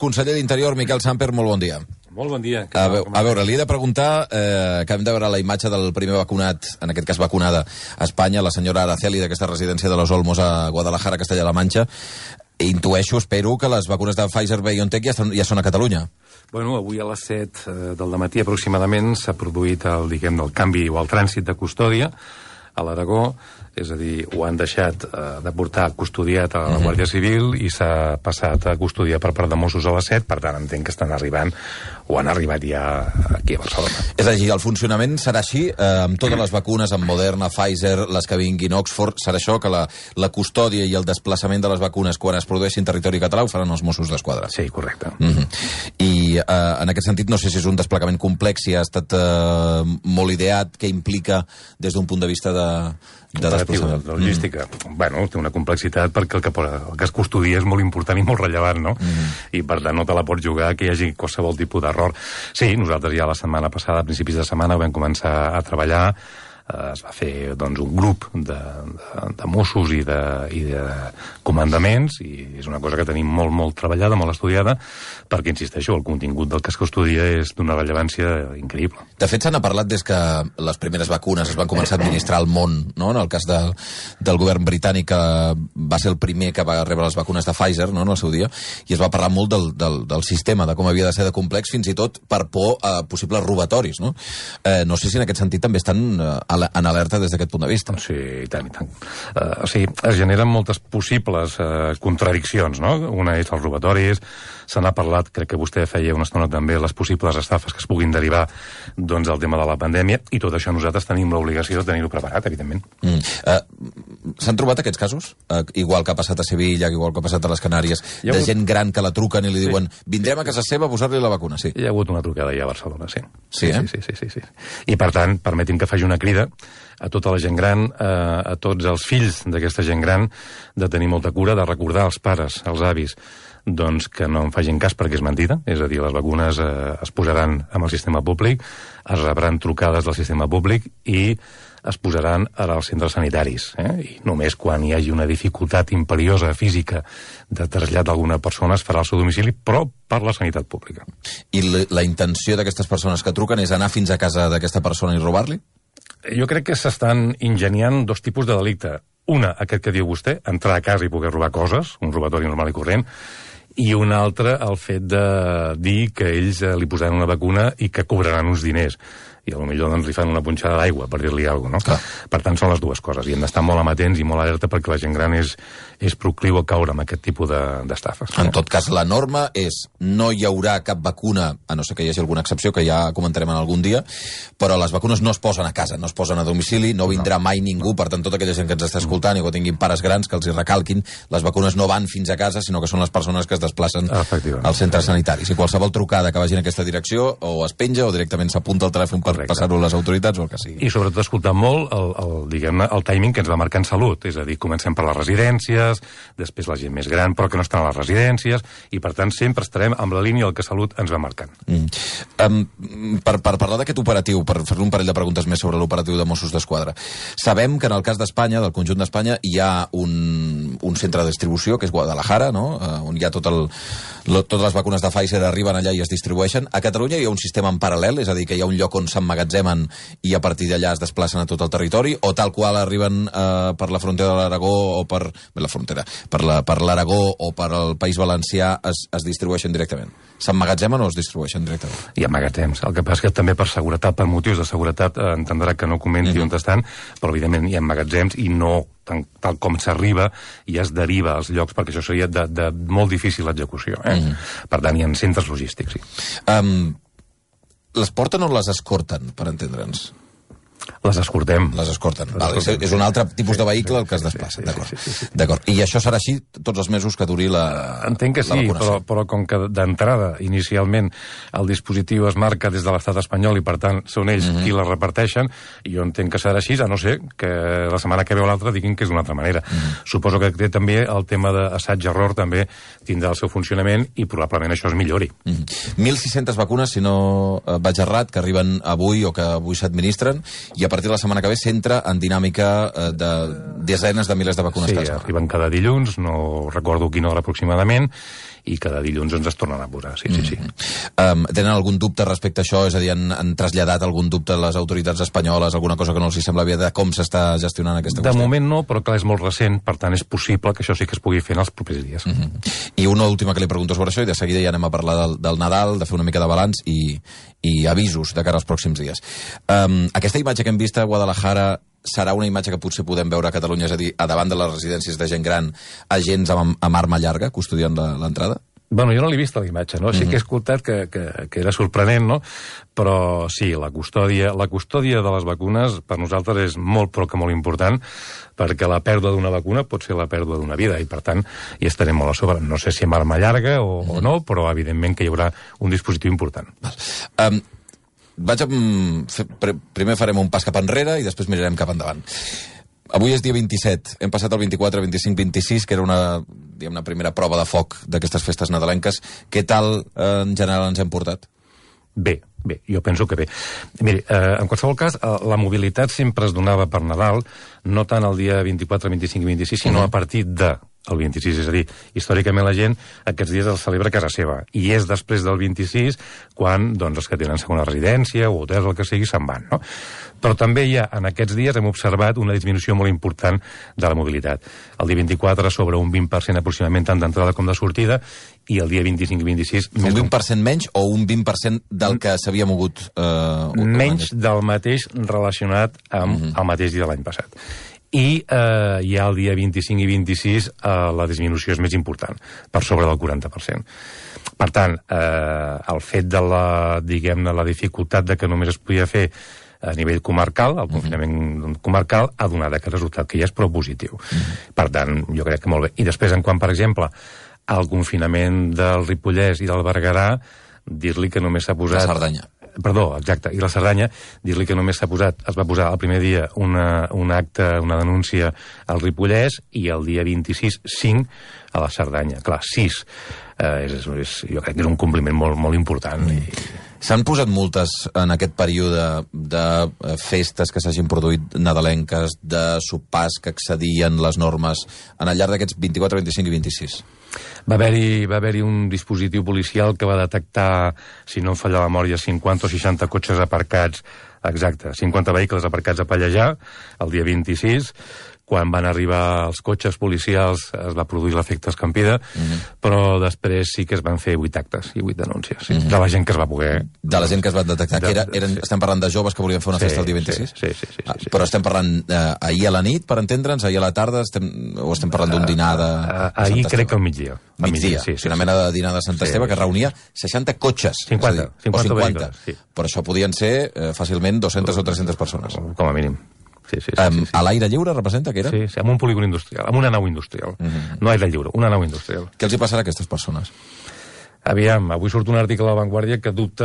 Conseller d'Interior, Miquel Samper, molt bon dia. Molt bon dia. A veure, li he de preguntar, que hem de veure la imatge del primer vacunat, en aquest cas vacunada a Espanya, la senyora Araceli, d'aquesta residència de Los Olmos a Guadalajara, Castella-La Manxa. Intueixo, espero, que les vacunes de Pfizer-BioNTech ja són a Catalunya. Bueno, avui a les 7 del matí aproximadament s'ha produït el canvi o el trànsit de custòdia a l'Aragó, és a dir, ho han deixat de portar custodiat a la Guàrdia Civil i s'ha passat a custodiar per part de Mossos a les 7, per tant entenc que estan arribant o han arribat ja aquí a Barcelona. És a dir, el funcionament serà així, amb totes les vacunes, amb Moderna, Pfizer, les que vinguin Oxford, serà això, que la custòdia i el desplaçament de les vacunes quan es produeixi en territori català ho faran els Mossos d'Esquadra. Sí, correcte. I en aquest sentit no sé si és un desplegament complex, si ha estat molt ideat, què implica des d'un punt de vista de desplaçament. De logística. Bueno, té una complexitat perquè el que es custodia és molt important i molt rellevant, no? I per tant no te la pots jugar que hi hagi qualsevol tipus d'error. Sí, nosaltres ja la setmana passada, a principis de setmana, vam començar a treballar. Es va fer doncs, un grup de Mossos i de comandaments, i és una cosa que tenim molt treballada, molt estudiada, perquè, insisteixo, el contingut del que es custodia és d'una rellevància increïble. De fet, se n'ha parlat des que les primeres vacunes es van començar a administrar al món, no? En el cas del govern britànic, que va ser el primer que va rebre les vacunes de Pfizer, no? En el seu dia, i es va parlar molt del sistema, de com havia de ser de complex, fins i tot per por a possibles robatoris, no? No sé si en aquest sentit també estan en alerta des d'aquest punt de vista. Sí, i tant. O sigui, es generen moltes possibles contradiccions, no? Una és els robatoris, se n'ha parlat, crec que vostè feia una estona també, les possibles estafes que es puguin derivar doncs del tema de la pandèmia, i tot això nosaltres tenim l'obligació de tenir-ho preparat, evidentment. S'han trobat aquests casos? Igual que ha passat a Sevilla, igual que ha passat a les Canàries, de gent gran que la truquen i li diuen vindrem a casa seva a posar-li la vacuna, sí. Hi ha hagut una trucada ja a Barcelona, sí. Sí. I per tant, permeti'm que faci una crida a tota la gent gran, a tots els fills d'aquesta gent gran, de tenir molta cura, de recordar als pares, als avis, doncs que no en facin cas perquè és mentida, és a dir, les vacunes es posaran amb el sistema públic, es rebran trucades del sistema públic i es posaran als centres sanitaris, i només quan hi hagi una dificultat imperiosa física de trasllat d'alguna persona es farà al seu domicili, però per la sanitat pública. I la intenció d'aquestes persones que truquen és anar fins a casa d'aquesta persona i robar-li? Jo crec que s'estan ingeniant dos tipus de delicte. Una, aquest que diu vostè, entrar a casa i poder robar coses, un robatori normal i corrent, i un altre, el fet de dir que ells li posaran una vacuna i que cobraran uns diners. I potser doncs, li fan una punxada d'aigua, per dir-li alguna cosa, no? Per tant, són les dues coses, i hem d'estar molt amatents i molt alerta perquè la gent gran és procliu a caure amb aquest tipus d'estafes. En tot cas, la norma és no hi haurà cap vacuna, a no ser que hi hagi alguna excepció, que ja comentarem en algun dia, però les vacunes no es posen a casa, no es posen a domicili, no vindrà mai ningú, per tant, tota aquella gent que ens està escoltant i que tinguin pares grans, que els hi recalquin, les vacunes no van fins a casa, sinó que són les persones que es desplacen als centres sanitaris. I qualsevol trucada que vagi en aquesta direcció, o es penja, o directament s'apunta al telèfon per passar-ho a les autoritats o el que sigui. I sobretot escoltar molt el timing que ens va marcar en Salut, és a dir, comencem per les residències, després la gent més gran però que no estan a les residències, i per tant sempre estarem amb la línia del que Salut ens va marcant. Per parlar d'aquest operatiu, per fer un parell de preguntes més sobre l'operatiu de Mossos d'Esquadra, sabem que en el cas d'Espanya, del conjunt d'Espanya, hi ha un centre de distribució, que és Guadalajara, no? On hi ha totes les vacunes de Pfizer arriben allà i es distribueixen. A Catalunya hi ha un sistema en paral·lel, és a dir, que hi ha un lloc on s'emmagatzemen i a partir d'allà es desplacen a tot el territori, o tal qual arriben per la frontera de l'Aragó o per l'Aragó o per el País Valencià es distribueixen directament? S'emmagatzemen o es distribueixen directament? Hi ha magatzems. El que passa és que també per seguretat, per motius de seguretat, entendrà que no comenti on estan, però evidentment hi ha magatzems i no tal com s'arriba i es deriva als llocs, perquè això seria de molt difícil execució. Per tant, hi ha centres logístics, sí. Les porten o les escorten, per entendre'ns? Les escortem. Les escorten. És un altre tipus de vehicle el que es desplaça. D'acord. I això serà així tots els mesos que duri la Entenc que sí, però com que d'entrada, inicialment, el dispositiu es marca des de l'estat espanyol i, per tant, són ells qui la reparteixen, jo entenc que serà així, a no ser que la setmana que ve o l'altra diguin que és d'una altra manera. Suposo que té també el tema d'assaig-error també tindrà el seu funcionament i probablement això es millori. 1.600 vacunes, si no vaig errat, que arriben avui o que avui s'administren, i a partir de la setmana que ve s'entra en dinàmica de desenes de milers de vacunes que arriben cada dilluns, no recordo quina hora aproximadament, i cada dilluns ens es tornen a posar, sí. Tenen algun dubte respecte a això? És a dir, han traslladat algun dubte a les autoritats espanyoles, alguna cosa que no els sembla bé de com s'està gestionant aquesta qüestió? De moment no, però clar, és molt recent, per tant és possible que això sí que es pugui fer en els propers dies. I una última que li pregunto sobre això, i de seguida ja anem a parlar del Nadal, de fer una mica de balanç i avisos de cara als pròxims dies. Aquesta imatge que hem vist a Guadalajara serà una imatge que potser podem veure a Catalunya, és a dir, a davant de les residències de gent gran, agents amb arma llarga custodiant l'entrada? Bueno, jo no l'he vist a la imatge, no? Sí que he escoltat que era sorprenent, no? Però sí, la custòdia de les vacunes per nosaltres és molt, però que molt important, perquè la pèrdua d'una vacuna pot ser la pèrdua d'una vida, i per tant hi estarem molt a sobre. No sé si amb arma llarga o no, però evidentment que hi haurà un dispositiu important. Primer farem un pas cap enrere i després mirarem cap endavant. Avui és dia 27, hem passat el 24, 25, 26, que era una primera prova de foc d'aquestes festes nadalenques. Què tal en general ens hem portat? Bé, jo penso que bé. Miri, en qualsevol cas, la mobilitat sempre es donava per Nadal, no tant el dia 24, 25 i 26, sinó a partir del 26, és a dir, històricament la gent aquests dies els celebra a casa seva, i és després del 26 quan doncs, els que tenen segona residència o hotels, el que sigui, se'n van, no? Però també en aquests dies hem observat una disminució molt important de la mobilitat. El dia 24 sobre un 20% aproximadament tant d'entrada com de sortida, i el dia 25 i 26... Un 20% menys o un 20% del que s'havia mogut? Menys del mateix relacionat amb el mateix dia de l'any passat. I ja el dia 25 i 26 la disminució és més important, per sobre del 40%. Per tant, el fet de la dificultat de que només es podia fer a nivell comarcal, el confinament comarcal, ha donat aquest resultat, que ja és prou positiu. Per tant, jo crec que molt bé. I després, en quant, per exemple, al confinament del Ripollès i del Berguedà, dir-li que només s'ha posat... La Cerdanya. Perdó, exacte, i la Cerdanya, dir-li que només es va posar el primer dia un acte, una denúncia al Ripollès, i el dia 26, 5 a la Cerdanya. Clar, 6. Jo crec que és un compliment molt, molt important. S'han posat multes en aquest període de festes que s'hagin produït nadalenques, de sopars que excedien les normes al llarg d'aquests 24, 25 i 26? Va haver-hi un dispositiu policial que va detectar, si no em falla la memòria, 50 o 60 cotxes aparcats, exacte, 50 vehicles aparcats a Pallejà, el dia 26. Quan van arribar els cotxes policials es va produir l'efecte escampida, però després sí que es van fer 8 actes i 8 denúncies, de la gent que es va poder... De la gent que es va detectar, estem parlant de joves que volien fer una festa el dia 26? Sí. Però estem parlant ahir a la nit, per entendre'ns, ahir a la tarda, o estem parlant d'un dinar de... Ahir crec que al migdia. Sí, una mena de dinar de Sant Esteve que reunia 60 cotxes. 50 vehicles. Però això podien ser fàcilment 200 o 300 persones. Com a mínim. Sí. A l'aire lliure representa que era? Sí, amb un polígon industrial, amb una nau industrial. No aire lliure, una nau industrial. Què els hi passarà a aquestes persones? Aviam, avui surt un article a La Vanguardia que dubta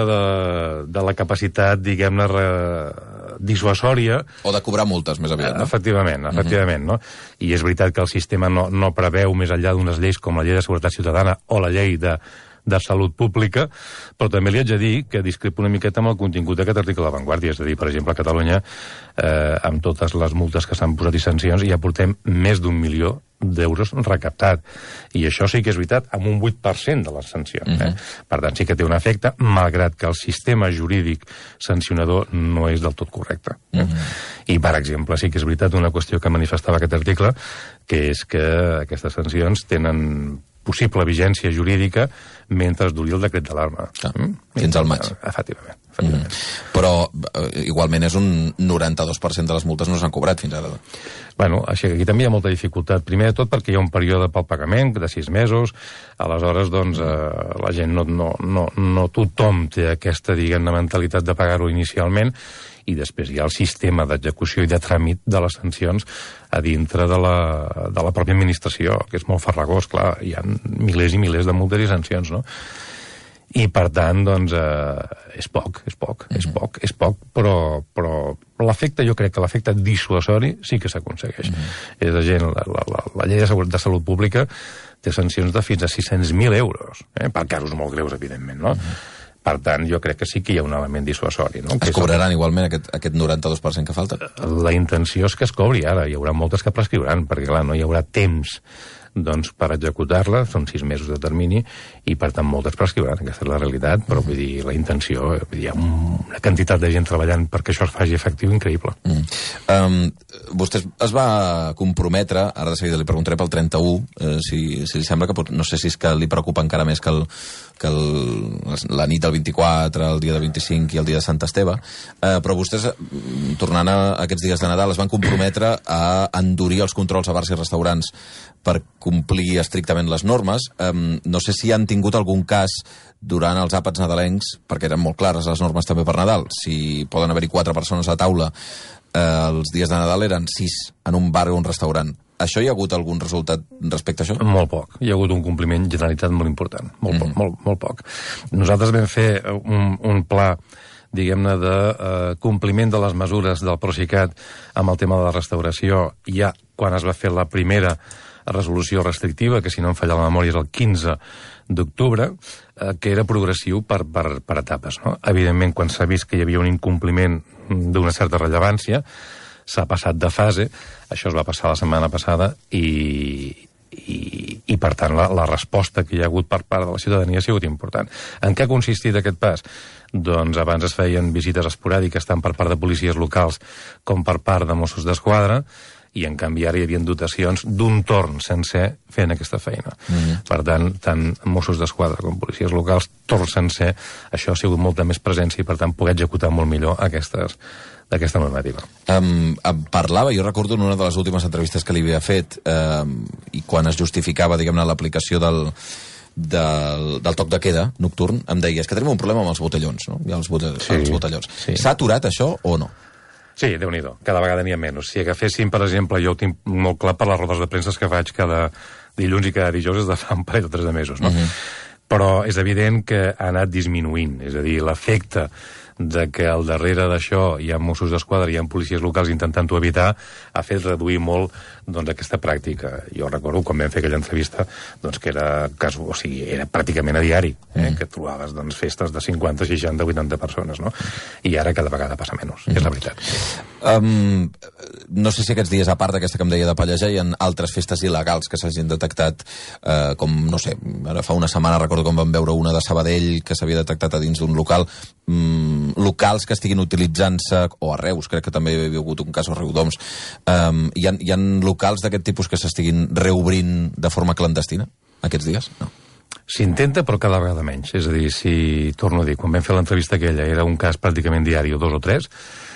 de la capacitat, diguem-ne, dissuasòria... O de cobrar multes, més aviat, no? Efectivament, no? I és veritat que el sistema no preveu, més enllà d'unes lleis com la llei de seguretat ciutadana o la llei de salut pública, però també li haig de dir que discrepo una miqueta amb el contingut d'aquest article de La Vanguardia. És a dir, per exemple, a Catalunya, amb totes les multes que s'han posat i sancions, ja portem més d'1 milió d'euros recaptat. I això sí que és veritat, amb un 8% de les sancions. Per tant, sí que té un efecte, malgrat que el sistema jurídic sancionador no és del tot correcte. I, per exemple, sí que és veritat una qüestió que manifestava aquest article, que és que aquestes sancions tenen possible vigència jurídica mentre es duri el decret d'alarma. Fins al maig. Efectivament. Però, igualment, és un 92% de les multes no s'han cobrat fins ara. Bueno, així que aquí també hi ha molta dificultat. Primer de tot perquè hi ha un període pel pagament de 6 mesos, aleshores, doncs, la gent no tothom té aquesta, diguem-ne, mentalitat de pagar-ho inicialment, i després hi ha el sistema d'execució i de tràmit de les sancions a dintre de la pròpia administració, que és molt farragós, clar, hi ha milers i milers de multes i sancions, no? I, per tant, doncs, és poc, però l'efecte, jo crec que l'efecte dissuasori sí que s'aconsegueix. És a dir, la llei de salut pública té sancions de fins a 600.000 euros, per casos molt greus, evidentment, no? Per tant, jo crec que sí que hi ha un element dissuasori. No? Es cobraran igualment aquest 92% que falta? La intenció és que es cobri ara. Hi haurà moltes que prescriuran, perquè, clar, no hi haurà temps doncs, per executar-la, són 6 mesos de termini, i per tant moltes prescriuran, aquesta és la realitat, però vull dir, la intenció, vull dir, hi ha una quantitat de gent treballant perquè això es faci efectiu increïble. Vostè es va comprometre, ara de seguida li preguntaré pel 31, si li sembla que no sé si és que li preocupa encara més que la nit del 24, el dia del 25 i el dia de Sant Esteve, però vostès, tornant a aquests dies de Nadal, es van comprometre a endurir els controls a bars i restaurants per complir estrictament les normes. No sé si han tingut algun cas durant els àpats nadalencs, perquè eren molt clares les normes també per Nadal. Si poden haver-hi 4 persones a taula, els dies de Nadal eren 6 en un bar o un restaurant. Això hi ha hagut algun resultat respecte a això? Molt poc. Hi ha hagut un compliment generalitzat molt important. Molt poc. Nosaltres vam fer un pla, diguem-ne, de compliment de les mesures del Procicat amb el tema de la restauració, ja quan es va fer la primera resolució restrictiva, que si no em falla la memòria és el 15 d'octubre, que era progressiu per etapes, no? Evidentment, quan s'ha vist que hi havia un incompliment d'una certa rellevància, s'ha passat de fase, això es va passar la setmana passada, i per tant la resposta que hi ha hagut per part de la ciutadania ha sigut important. En què ha consistit aquest pas? Doncs abans es feien visites esporàdiques tant per part de policies locals com per part de Mossos d'Esquadra, i en canvi ara hi havia dotacions d'un torn sencer fent aquesta feina. Per tant Mossos d'Esquadra com policies locals, torn sencer, això ha sigut molta més presència i per tant poder executar molt millor d'aquesta normativa. Parlava, jo recordo en una de les últimes entrevistes que li havia fet, i quan es justificava, diguem-ne, l'aplicació del toc de queda nocturn, em deia, és que tenim un problema amb els botellons, no? Els botellons. S'ha aturat això o no? Sí, Déu-n'hi-do, cada vegada n'hi ha menys. Si agaféssim, per exemple, jo ho tinc molt clar per les rodes de premsa que faig cada dilluns i cada dijous des de fa un parell o 3 de mesos, no? Però és evident que ha anat disminuint, és a dir, l'efecte de que al darrere d'això hi ha Mossos d'Esquadra, hi ha policies locals intentant-ho evitar, ha fet reduir molt doncs, aquesta pràctica. Jo recordo quan vam fer aquella entrevista doncs, que era pràcticament a diari, que trobaves doncs, festes de 50, 60, 80 persones, no? I ara cada vegada passa menys, és la veritat. No sé si aquests dies, a part d'aquesta que em deia de Pallejà, hi ha altres festes il·legals que s'hagin detectat, com, no sé, ara fa una setmana recordo com vam veure una de Sabadell que s'havia detectat a dins d'un local, locals que estiguin utilitzant-se, o a Reus, crec que també hi havia hagut un cas a Riudoms, hi ha locals d'aquest tipus que s'estiguin reobrint de forma clandestina aquests dies? No. S'intenta, però cada vegada menys. És a dir, si, torno a dir, quan vam fer l'entrevista aquella era un cas pràcticament diari o 2 o 3,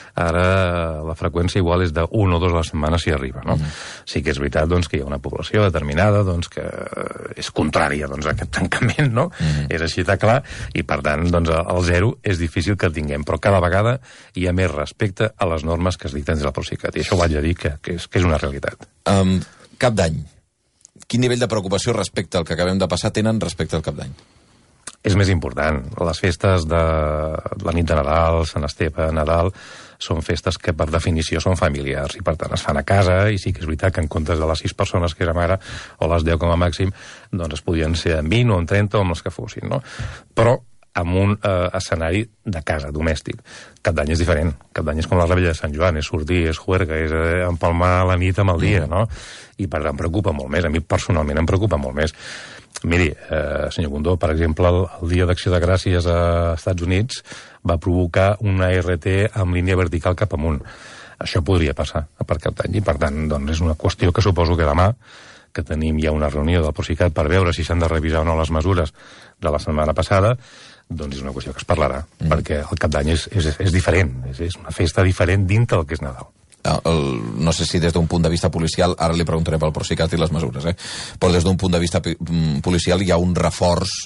ara la freqüència igual és de 1 o 2 a la setmana si arriba, no? Sí que és veritat doncs, que hi ha una població determinada doncs, que és contrària doncs, a aquest tancament, no? És així de clar, i per tant doncs, el 0 és difícil que el tinguem, però cada vegada hi ha més respecte a les normes que es dicten des del Procicat, i això ho haig de dir que és una realitat. Cap d'any. Quin nivell de preocupació respecte al que acabem de passar tenen respecte al Cap d'Any? És més important. Les festes de la nit de Nadal, Sant Esteve, Nadal, són festes que per definició són familiars i per tant es fan a casa, i sí que és veritat que en comptes de les 6 persones que érem ara, o les 10 com a màxim, doncs es podien ser en 20 o en 30 o amb els que fossin, no? Però amb un escenari de casa, domèstic. Cap d'any és diferent. Cap d'any és com la Rebella de Sant Joan, és sortir, és juerga, és empalmar la nit amb el dia, no? I per tant em preocupa molt més. A mi personalment em preocupa molt més. Miri, senyor Bundó, per exemple, el Dia d'Acció de Gràcies als Estats Units va provocar una RT amb línia vertical cap amunt. Això podria passar per Cap d'Any i, per tant, doncs, és una qüestió que suposo que demà, que tenim ja una reunió del Procicat per veure si s'han de revisar o no les mesures de la setmana passada, doncs és una qüestió que es parlarà, perquè el Cap d'Any és diferent, és una festa diferent dintre del que és Nadal. No sé si des d'un punt de vista policial, ara li preguntaré pel Procicat i les mesures, però des d'un punt de vista policial hi ha un reforç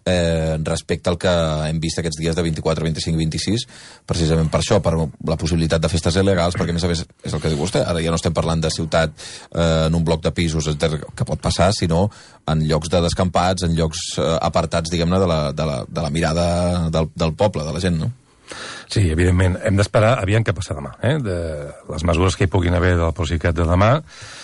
respecte al que hem vist aquests dies de 24, 25 i 26, precisament per això, per la possibilitat de festes il·legals, perquè a més a més és el que diu vostè, ara ja no estem parlant de ciutat en un bloc de pisos, que pot passar, sinó en llocs de descampats, en llocs apartats, diguem-ne, de la mirada del poble, de la gent, no? Sí, evidentment. Hem d'esperar aviam què passa demà. De les mesures que hi puguin haver del Procicat de demà,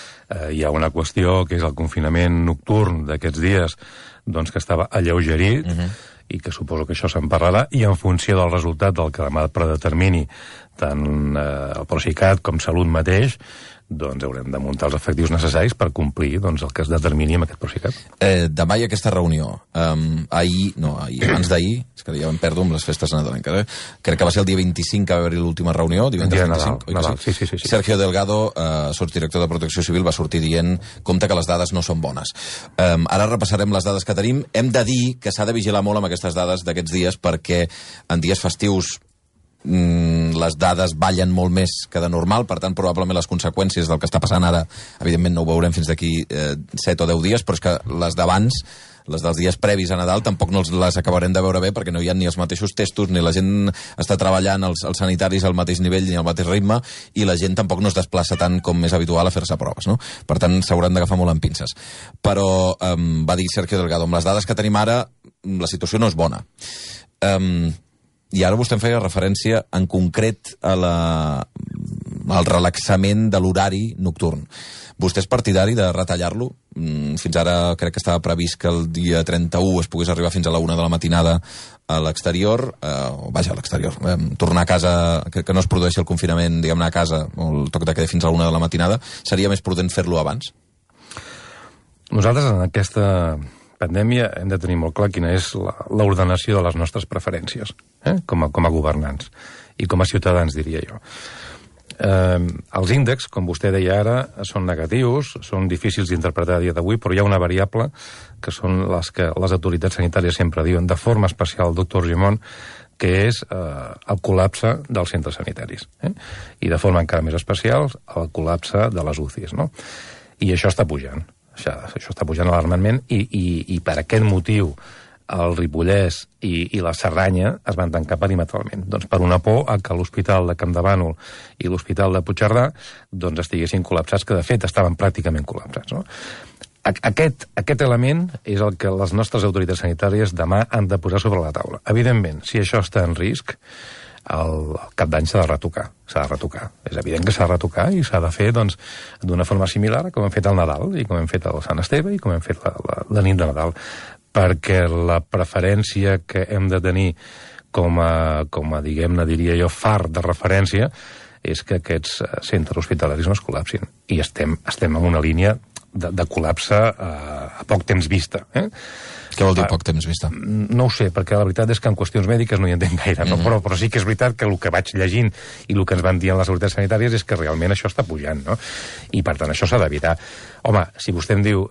hi ha una qüestió que és el confinament nocturn d'aquests dies, doncs que estava alleugerit, i que suposo que això se'n parlarà, i en funció del resultat del que demà predetermini tant el Procicat com Salut mateix, doncs haurem de muntar els efectius necessaris per complir el que es determini amb aquest Procicat. Demà hi ha aquesta reunió. Abans d'ahir, és que ja em perdo amb les festes nadalenques, crec que va ser el dia 25 que va haver-hi l'última reunió, divendres 25. Nadal. Sí. Sergio Delgado, sotsdirector de Protecció Civil, va sortir dient compte que les dades no són bones. Ara repassarem les dades que tenim. Hem de dir que s'ha de vigilar molt amb aquestes dades d'aquests dies perquè en dies festius les dades ballen molt més que de normal, per tant, probablement les conseqüències del que està passant ara, evidentment no ho veurem fins d'aquí 7 o 10 dies, però és que les d'abans, les dels dies previs a Nadal, tampoc no les acabarem de veure bé perquè no hi ha ni els mateixos testos, ni la gent està treballant els sanitaris al mateix nivell ni al mateix ritme, i la gent tampoc no es desplaça tant com és habitual a fer-se proves, no? Per tant, s'hauran d'agafar molt amb pinces. Però, va dir Sergio Delgado, amb les dades que tenim ara, la situació no és bona. I ara vostè em feia referència en concret al relaxament de l'horari nocturn. Vostè és partidari de retallar-lo? Fins ara crec que estava previst que el dia 31 es pogués arribar fins a la 1 de la matinada a l'exterior, tornar a casa, que no es produeixi el confinament, diguem-ne, a casa, o el toc de queda fins a la 1 de la matinada. Seria més prudent fer-lo abans? Nosaltres en aquesta pandèmia hem de tenir molt clar quina és l'ordenació de les nostres preferències, com a governants i com a ciutadans, diria jo. Els índexs, com vostè deia ara, són negatius, són difícils d'interpretar a dia d'avui, però hi ha una variable que són les que les autoritats sanitàries sempre diuen, de forma especial el doctor Argimon, que és el col·lapse dels centres sanitaris. I de forma encara més especial, el col·lapse de les UCIs. No? I això està pujant. Això està pujant alarmantment i per aquest motiu el Ripollès i la Cerdanya es van tancar perimetralment. Doncs per una por a que l'Hospital de Campdevànol i l'Hospital de Puigcerdà estiguessin col·lapsats, que de fet estaven pràcticament col·lapsats. No? Aquest element és el que les nostres autoritats sanitàries demà han de posar sobre la taula. Evidentment, si això està en risc, el cap d'any s'ha de retocar. És evident que s'ha de retocar i s'ha de fer d'una forma similar com hem fet al Nadal i com hem fet al Sant Esteve i com hem fet la nit de Nadal, perquè la preferència que hem de tenir com a diguem-ne, diria jo, far de referència és que aquests centres hospitalaris no es col·lapsin. I estem en una línia de col·lapse a poc temps vista. Què vol dir poc temps vista? No ho sé, perquè la veritat és que en qüestions mèdiques no hi entenc gaire, no? Però sí que és veritat que el que vaig llegint i el que ens van dir les autoritats sanitàries és que realment això està pujant, no? I per tant això s'ha d'evitar. Home, si vostè em diu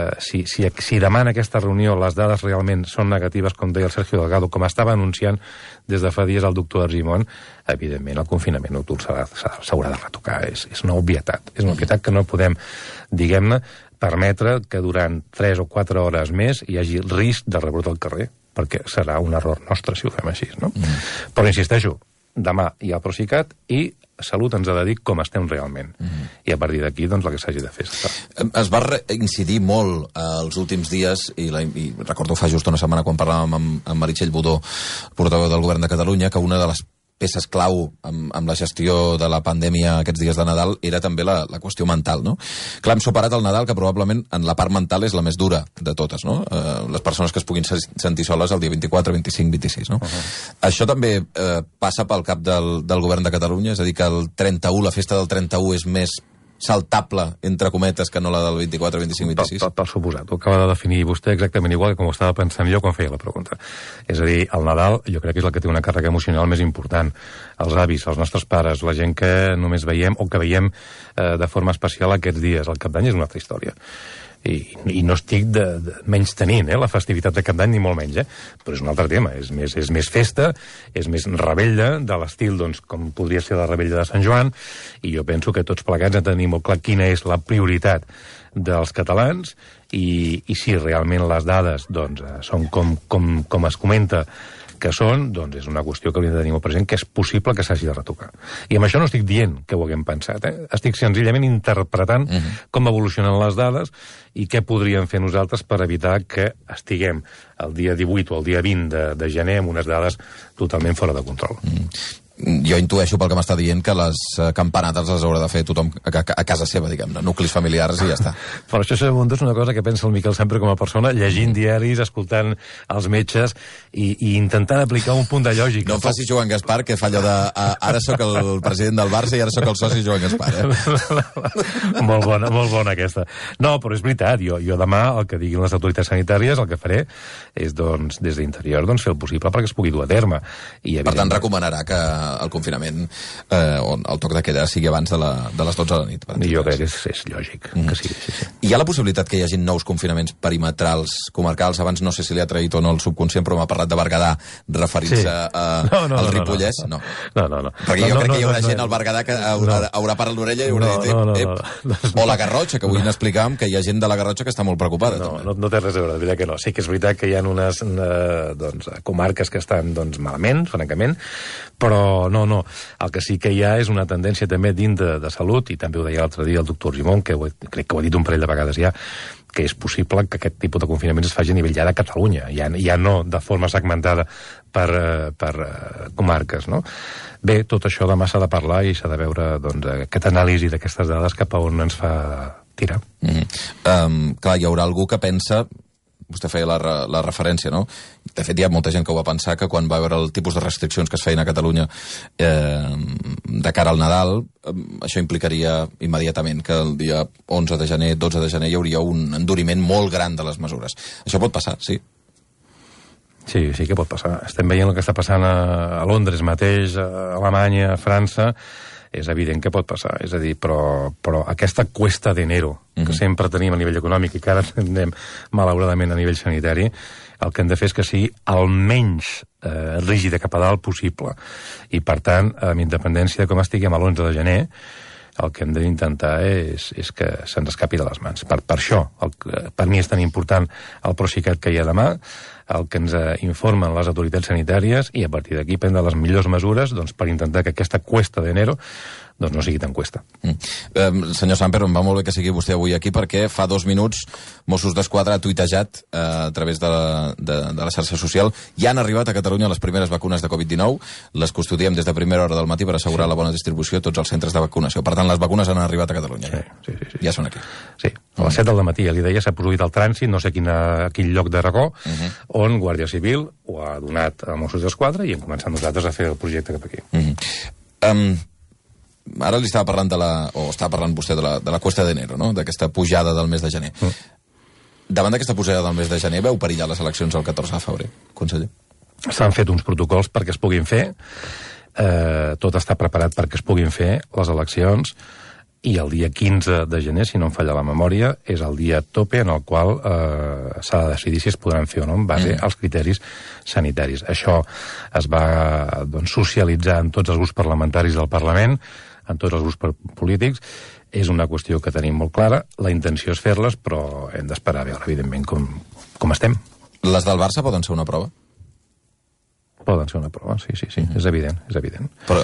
si demà en aquesta reunió les dades realment són negatives, com deia el Sergio Delgado, com estava anunciant des de fa dies el doctor Argimon, evidentment el confinament nocturn s'haurà de retocar. És una obvietat. És una obvietat que no podem, diguem-ne, permetre que durant 3 o 4 hores més hi hagi risc de rebrot al carrer, perquè serà un error nostre si ho fem així, no? Però insisteixo, demà hi ha el Procicat i Salut ens ha de dir com estem realment. I a partir d'aquí, el que s'hagi de fer. Es va incidir molt els últims dies, i recordo fa just una setmana quan parlàvem amb Meritxell Budó, portaveu del Govern de Catalunya, que una de les peces clau amb la gestió de la pandèmia aquests dies de Nadal era també la qüestió mental, no? Clar, hem superat el Nadal, que probablement en la part mental és la més dura de totes, no? Les persones que es puguin sentir soles el dia 24, 25, 26, no? Això també passa pel cap del Govern de Catalunya, és a dir, que el 31, la festa del 31 és més saltable, entre cometes, que no la del 24, 25, 26? Per suposat. Ho acaba de definir vostè exactament igual que com ho estava pensant jo quan feia la pregunta. És a dir, el Nadal jo crec que és el que té una càrrega emocional més important. Els avis, els nostres pares, la gent que només veiem o que veiem de forma especial aquests dies. El Cap d'Any és una altra història. I no estic menys tenint la festivitat de Cap d'Any, ni molt menys, però és un altre tema, és més festa, és més rebella, de l'estil com podria ser la rebella de Sant Joan, i jo penso que tots plegats hem de tenir molt clar quina és la prioritat dels catalans i si realment les dades són com es comenta que són, és una qüestió que hauríem de tenir molt present, que és possible que s'hagi de retocar. I amb això no estic dient que ho haguem pensat, estic senzillament interpretant com evolucionen les dades i què podríem fer nosaltres per evitar que estiguem el dia 18 o el dia 20 de gener amb unes dades totalment fora de control. Jo intueixo pel que m'està dient que les campanades les haurà de fer tothom a casa seva, diguem-ne, nuclis familiars i ja està. Però això és una cosa que pensa el Miquel sempre com a persona, llegint diaris, escoltant els metges i intentant aplicar un punt de lògica. No em facis Joan Gaspar, que fa allò de ara sóc el president del Barça i ara sóc el soci Joan Gaspar, Molt bona aquesta. No, però és veritat, jo demà el que diguin les autoritats sanitàries el que faré és, doncs, des d'interior, fer el possible perquè es pugui dur a terme. Per tant, recomanarà que el confinament, el toc de queda sigui abans de les 12 de la nit. Jo crec que és lògic que sigui. Sí. Hi ha la possibilitat que hi hagi nous confinaments perimetrals comarcals? Abans no sé si li ha traït o no el subconscient, però m'ha parlat de Berguedà referint-se al Ripollès. No. Perquè jo crec que hi haurà gent al Berguedà que haurà parat l'orella i haurà dit o la Garrotxa, que avui n'explicàvem que hi ha gent de la Garrotxa que està molt preocupada. No té res a veure, de veritat que no. Sí que és veritat que hi ha unes comarques que estan malament, francament, però no. El que sí que hi ha és una tendència també dins de salut, i també ho deia l'altre dia el doctor Gimón, que crec que ho ha dit un parell de vegades ja, que és possible que aquest tipus de confinaments es faci a nivell ja de Catalunya, ja no de forma segmentada per comarques, no? Bé, tot això demà s'ha de parlar i s'ha de veure aquesta anàlisi d'aquestes dades cap a on ens fa tirar. Clar, hi haurà algú que pensa... Vostè feia la referència, no? De fet, hi ha molta gent que ho va pensar, que quan va veure el tipus de restriccions que es feien a Catalunya de cara al Nadal, això implicaria immediatament que el dia 11 de gener, 12 de gener, hi hauria un enduriment molt gran de les mesures. Això pot passar, sí? Sí que pot passar. Estem veient el que està passant a Londres mateix, a Alemanya, a França. És evident que pot passar, és a dir, però aquesta cuesta d'enero que sempre tenim a nivell econòmic i que ara tenim malauradament a nivell sanitari, el que hem de fer és que sigui el menys rígida cap a dalt possible. I, per tant, amb independència de com estiguem a l'11 de gener, el que hem d'intentar és que se'ns escapi de les mans. Per això, per mi és tan important el Procicat que hi ha demà, el que ens informen les autoritats sanitàries i a partir d'aquí prendre les millors mesures per intentar que aquesta cuesta d'enero no sigui tan cuesta. Senyor Samper, em va molt bé que sigui vostè avui aquí perquè fa 2 minuts Mossos d'Esquadra ha tuitejat a través de la xarxa social. Ja han arribat a Catalunya les primeres vacunes de Covid-19, les custodiem des de primera hora del matí per assegurar la bona distribució a tots els centres de vacunació. Per tant, les vacunes han arribat a Catalunya. Sí. Ja són aquí. Sí, a les 7 del matí, ja li deia, s'ha produït el trànsit, no sé quin lloc d'Aragó, on Guàrdia Civil ho ha donat a Mossos d'Esquadra i hem començat nosaltres a fer el projecte cap aquí. Ara li estava parlant estava parlant vostè de la cuesta d'enero, no? D'aquesta pujada del mes de gener. Davant d'aquesta pujada del mes de gener, veu perillar les eleccions el 14 de febrer, conseller? S'han fet uns protocols perquè es puguin fer, tot està preparat perquè es puguin fer les eleccions, i el dia 15 de gener, si no em falla la memòria, és el dia tope en el qual s'ha de decidir si es podran fer o no en base als criteris sanitaris. Això es va socialitzar en tots els grups parlamentaris del Parlament, en tots els grups polítics. És una qüestió que tenim molt clara. La intenció és fer-les, però hem d'esperar a veure, evidentment, com estem. Les del Barça poden ser una prova? Poden ser una prova, sí, és evident. Però,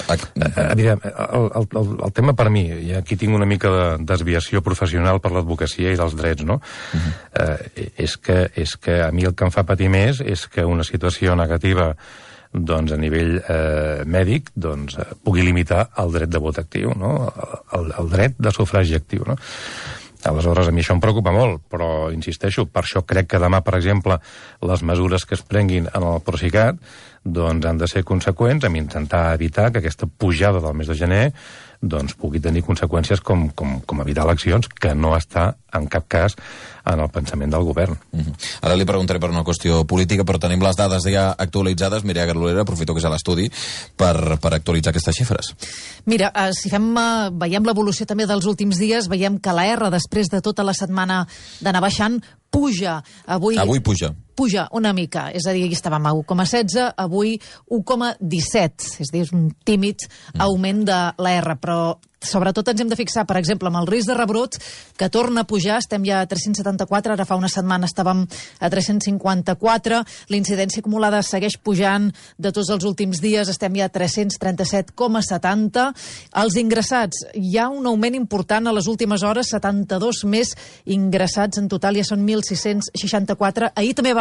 el tema per mi, i aquí tinc una mica de desviació professional per l'advocacia i dels drets, no? És que a mi el que em fa patir més és que una situació negativa a nivell mèdic pugui limitar el dret de vot actiu, no? El dret de sufragi actiu, no? Aleshores, a mi això em preocupa molt, però insisteixo, per això crec que demà, per exemple, les mesures que es prenguin en el Procicat han de ser conseqüents amb intentar evitar que aquesta pujada del mes de gener pugui tenir conseqüències com evitar eleccions, que no està en cap cas en el pensament del govern. Ara li preguntaré per una qüestió política, però tenim les dades ja actualitzades. Mireia Garolera, aprofito que és a l'estudi per actualitzar aquestes xifres. Mira, si veiem l'evolució també dels últims dies, veiem que la R, després de tota la setmana d'anar baixant, puja. Avui puja una mica, és a dir, estàvem a 1,16, avui 1,17, és a dir, és un tímid augment de la R, però sobretot ens hem de fixar, per exemple, amb el risc de rebrot, que torna a pujar, estem ja a 374, ara fa una setmana estàvem a 354, la incidència acumulada segueix pujant de tots els últims dies, estem ja a 337,70, els ingressats, hi ha un augment important a les últimes hores, 72 més ingressats, en total ja són 1.664, ahir també va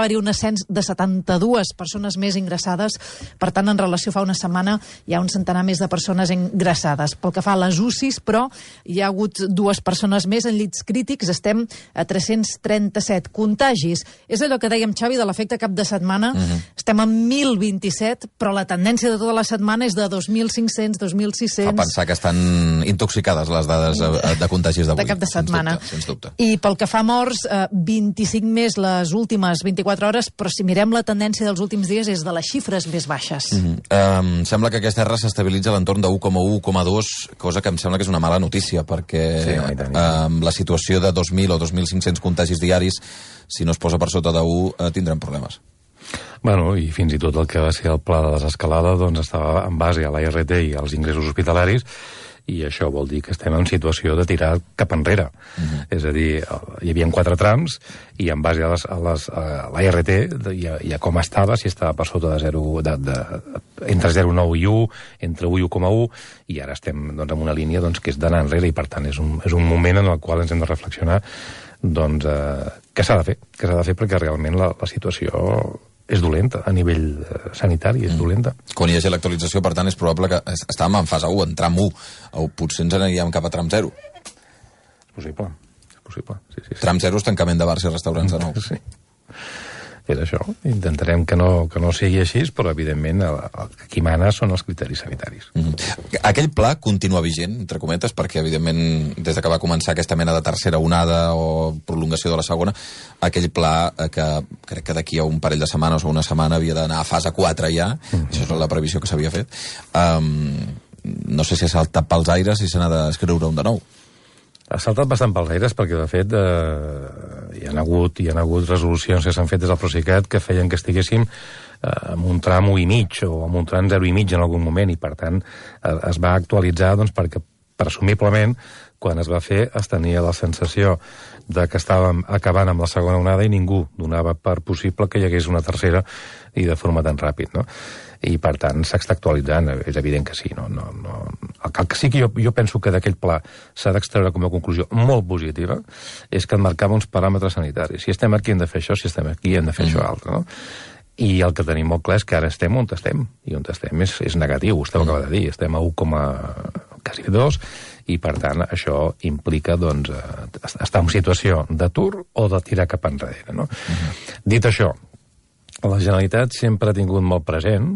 va haver-hi un ascens de 72 persones més ingressades. Per tant, en relació fa una setmana, hi ha un centenar més de persones ingressades. Pel que fa a les UCIs, però, hi ha hagut 2 persones més en llits crítics. Estem a 337 contagis. És allò que dèiem, Xavi, de l'efecte cap de setmana. Estem a 1.027, però la tendència de tota la setmana és de 2.500, 2.600... Fa pensar que estan intoxicades les dades de contagis d'avui. De cap de setmana. Sens dubte. I pel que fa a morts, 25 més les últimes 24 hores, però si mirem la tendència dels últims dies és de les xifres més baixes. Sembla que aquesta R s'estabilitza a l'entorn de 1,1, 1,2, cosa que em sembla que és una mala notícia, perquè la situació de 2.000 o 2.500 contagis diaris, si no es posa per sota de 1, tindrem problemes. Bueno, i fins i tot el que va ser el pla de desescalada doncs estava en base a l'ART i als ingressos hospitalaris, i això vol dir que estem en situació de tirar cap enrere. És a dir, hi havia 4 trams i en base a l'ART i a com estava, si estava per sota de 0, entre 0,9 i 1, entre 1 i 1,1, i ara estem doncs, en una línia doncs, que és d'anar enrere, i per tant és un moment en el qual ens hem de reflexionar doncs, què s'ha de fer perquè realment la situació és dolenta, a nivell sanitari és dolenta. Quan hi hagi l'actualització, per tant, és probable que estàvem en fase 1, en tram 1, o potser ens aniríem cap a tram 0. És possible. Sí. Tram 0 és tancament de bars i restaurants de nou. Sí. És això. Intentarem que no sigui així, però evidentment el qui mana són els criteris sanitaris. Aquell pla continua vigent, entre cometes, perquè evidentment des de que va començar aquesta mena de tercera onada o prolongació de la segona, aquell pla que crec que d'aquí a un parell de setmanes o una setmana havia d'anar a fase 4 ja, això és la previsió que s'havia fet, no sé si s'ha saltat pels aires i se n'ha d'escriure un de nou. Ha saltat bastant pels aires perquè, de fet, hi ha hagut resolucions que s'han fet des del Procicat que feien que estiguéssim amb un tram 1,5 o amb un tram 0,5 en algun moment, i per tant es va actualitzar doncs, perquè presumiblement quan es va fer es tenia la sensació de que estàvem acabant amb la segona onada i ningú donava per possible que hi hagués una tercera i de forma tan ràpid, no? I per tant s'està actualitzant, és evident que sí. El que sí que jo penso que d'aquell pla s'ha d'extreure com a conclusió molt positiva és que et marcava uns paràmetres sanitaris. Si estem aquí hem de fer això, si estem aquí hem de fer això altre, no? I el que tenim molt clar és que ara estem on estem, i on estem és negatiu, vostè ho acaba de dir, estem a 1,2, i per tant això implica doncs, estar en situació d'atur o de tirar cap enrere, no? Dit això, la Generalitat sempre ha tingut molt present,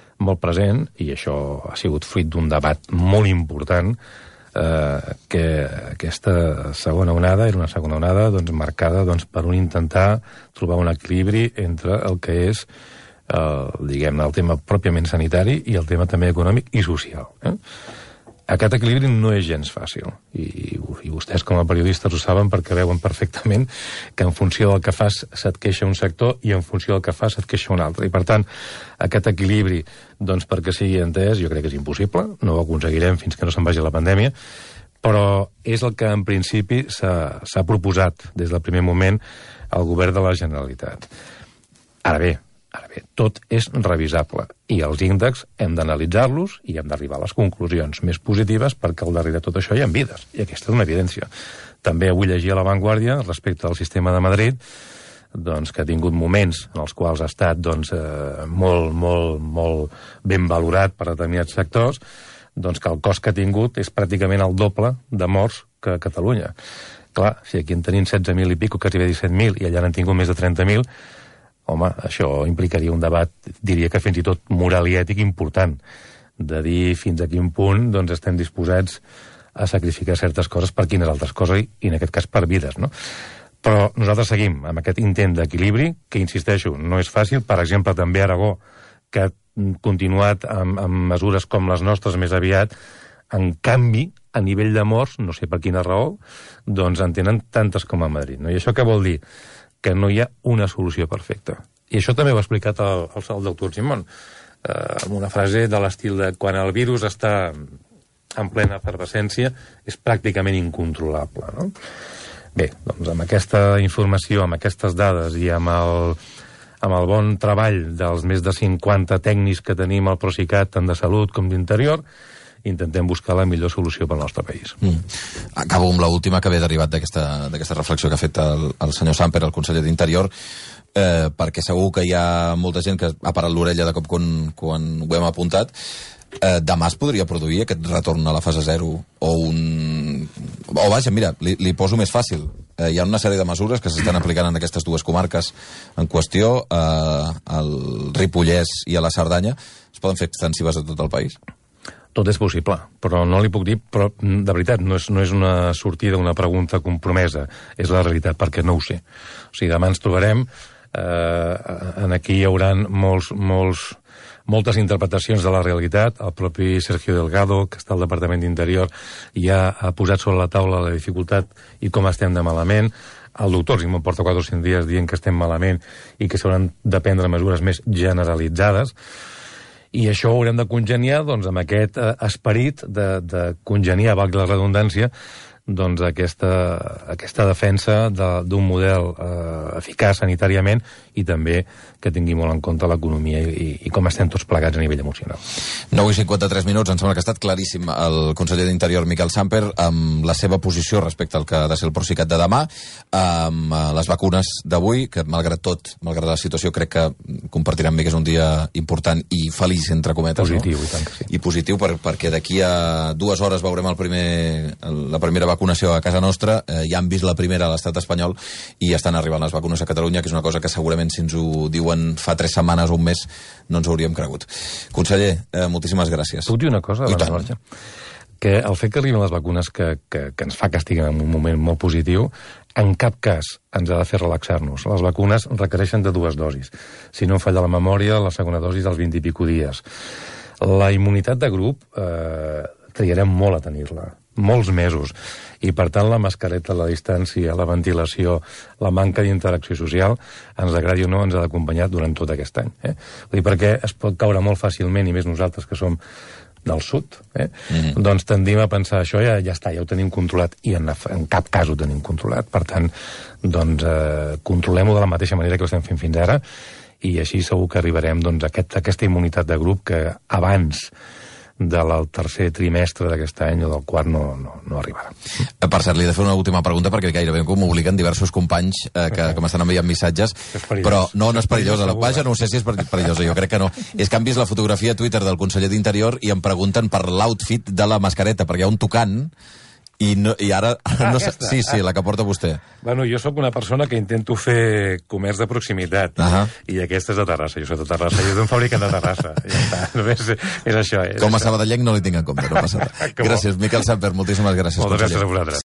i això ha sigut fruit d'un debat molt important, que aquesta segona onada era una segona onada doncs, marcada doncs, per intentar trobar un equilibri entre el que és diguem-ne, el tema pròpiament sanitari i el tema també econòmic i social. Aquest equilibri no és gens fàcil, i vostès com a periodistes ho saben perquè veuen perfectament que en funció del que fas se't queixa un sector i en funció del que fas se't queixa un altre. I per tant, aquest equilibri, doncs perquè sigui entès, jo crec que és impossible, no ho aconseguirem fins que no se'n vagi la pandèmia, però és el que en principi s'ha proposat des del primer moment al govern de la Generalitat. Ara bé, tot és revisable i els índexs hem d'analitzar-los i hem d'arribar a les conclusions més positives perquè al darrere de tot això hi ha vides, i aquesta és una evidència. També avui llegia a La Vanguardia respecte al sistema de Madrid doncs, que ha tingut moments en els quals ha estat doncs, molt ben valorat per determinats sectors, doncs que el cost que ha tingut és pràcticament el doble de morts que a Catalunya. Clar, si aquí en tenim 16.000 i pico, quasi 17.000, i allà n'han tingut més de 30.000, home, això implicaria un debat, diria que fins i tot moral i ètic important, de dir fins a quin punt doncs, estem disposats a sacrificar certes coses per quines altres coses, i en aquest cas per vides, no? Però nosaltres seguim amb aquest intent d'equilibri, que, insisteixo, no és fàcil. Per exemple, també Aragó, que ha continuat amb mesures com les nostres més aviat, en canvi, a nivell de morts, no sé per quina raó, doncs en tenen tantes com a Madrid, no? I això què vol dir? Que no hi ha una solució perfecta. I això també ho ha explicat el doctor Simón, amb una frase de l'estil de quan el virus està en plena efervescència és pràcticament incontrolable, no? Bé, doncs amb aquesta informació, amb aquestes dades i amb el bon treball dels més de 50 tècnics que tenim al Procicat, tant de salut com d'interior, intentem buscar la millor solució pel nostre país. Acabo amb l'última que ve derivat d'aquesta reflexió que ha fet el senyor Samper, el conseller d'Interior, perquè segur que hi ha molta gent que ha parat l'orella de cop quan ho hem apuntat. Demà es podria produir aquest retorn a la fase 0 o vaja, mira, li poso més fàcil. Hi ha una sèrie de mesures que s'estan aplicant en aquestes dues comarques en qüestió, al Ripollès i a la Cerdanya. Es poden fer extensives a tot el país? Tot és possible, però no li puc dir, però de veritat, no és una sortida, una pregunta compromesa, és la realitat, perquè no ho sé. O sigui, demà ens trobarem, aquí hi haurà moltes interpretacions de la realitat. El propi Sergio Delgado, que està al Departament d'Interior, ja ha posat sobre la taula la dificultat i com estem de malament. El doctor Simón porta 4 o 5 dies dient que estem malament i que s'hauran de prendre mesures més generalitzades. I això ho haurem de congeniar amb aquest esperit de congeniar, valgui la redundància, doncs aquesta defensa d'un model eficaç sanitàriament i també que tingui molt en compte l'economia i com estem tots plegats a nivell emocional. 9:53 minuts, em sembla que ha estat claríssim el conseller d'Interior, Miquel Samper, amb la seva posició respecte al que ha de ser el Procicat de demà, amb les vacunes d'avui, que malgrat tot, malgrat la situació, crec que compartirà amb mi que és un dia important i feliç, entre cometes. Positiu, no? I tant que sí. I positiu perquè d'aquí a 2 hores veurem la primera vacunació a casa nostra. Ja han vist la primera a l'estat espanyol i estan arribant les vacunes a Catalunya, que és una cosa que segurament si ens ho diuen fa 3 setmanes o un mes no ens ho hauríem cregut. Conseller, moltíssimes gràcies. Puc dir una cosa? Que el fet que arriben les vacunes que ens fa que estiguem en un moment molt positiu, en cap cas ens ha de fer relaxar-nos. Les vacunes requereixen de 2 dosis. Si no em falla la memòria, la segona dosi dels 20 i pico dies. La immunitat de grup triarem molt a tenir-la, molts mesos, i per tant la mascareta, la distància, la ventilació, la manca d'interacció social, ens agradi o no, ens ha d'acompanyar durant tot aquest any. Vull dir, perquè es pot caure molt fàcilment, i més nosaltres que som del sud, doncs tendim a pensar això ja està, ja ho tenim controlat, i en cap cas ho tenim controlat. Per tant, doncs controlem-ho de la mateixa manera que ho estem fent fins ara, i així segur que arribarem a aquesta immunitat de grup que abans del tercer trimestre d'aquest any o del quart no arribarà. Per cert, li he de fer una última pregunta perquè gairebé m'obliguen diversos companys que m'estan enviant missatges, però no és perillosa. Vaja, no sé si és perillosa, jo crec que no. És que han vist la fotografia a Twitter del conseller d'Interior i em pregunten per l'outfit de la mascareta, perquè hi ha un tocant i ara no sé. Sí, la que porta vostè. Bueno, jo sóc una persona que intento fer comerç de proximitat, i aquesta és de Terrassa, jo soc de Terrassa, jo soc un fabricant de Terrassa, ja està, només és això. Com a sabadellenc no li tinc en compte, no passa res. Gràcies, Miquel Samper, moltíssimes gràcies. Moltes gràcies a vosaltres.